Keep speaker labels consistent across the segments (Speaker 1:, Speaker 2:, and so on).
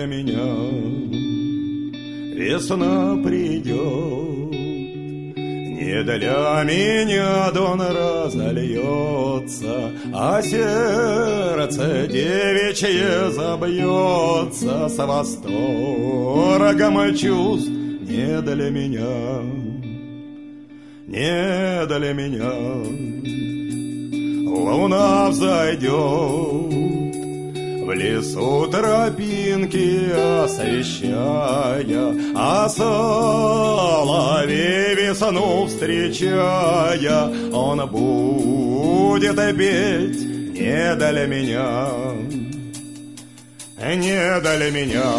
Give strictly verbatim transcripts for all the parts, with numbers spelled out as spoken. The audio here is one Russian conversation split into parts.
Speaker 1: для меня весна придет, не для меня дон разольется, а сердце девичье забьется с восторгом чувств. Не для меня, не для меня. Луна взойдет, в лесу тропинки освещая, а соловей весну встречая, он будет петь не для меня, не для меня.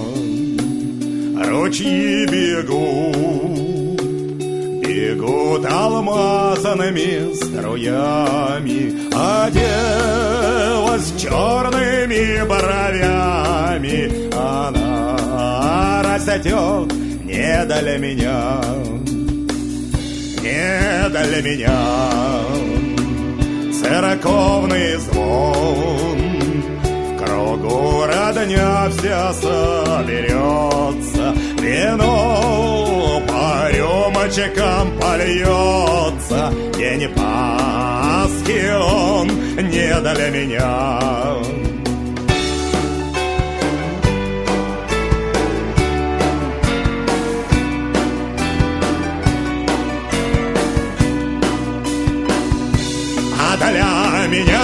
Speaker 1: Ручьи бегут, бегут алмазными струями, а дева с черными бровями, она растет не для меня, не для меня. Церковный звон, в кругу родня вся соберется, вино по рюмочкам польется. День Пасхи он не для меня. А для меня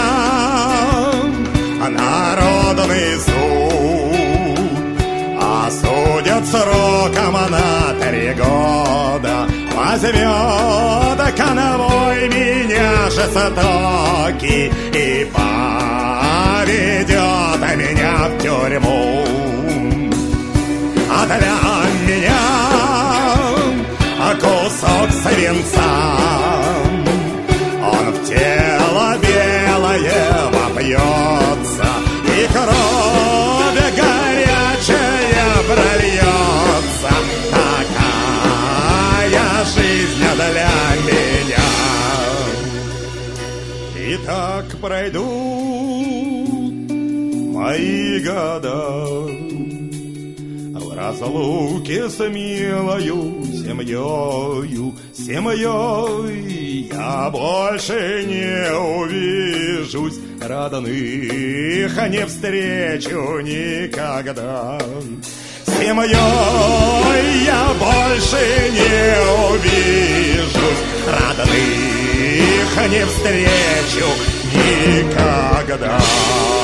Speaker 1: народный суд осудят сроком на три года. Возьмет конвой меня жестокий и поведет меня в тюрьму. А для меня кусок свинца, он в тело белое вопьется, и кровь горячая прольется. Такая жизнь для меня. И так пройдут мои года в разлуке с милою семьёю, семьей я больше не увижусь, родных не встречу никогда. Семьей я больше не увижусь, родных не встречу никогда.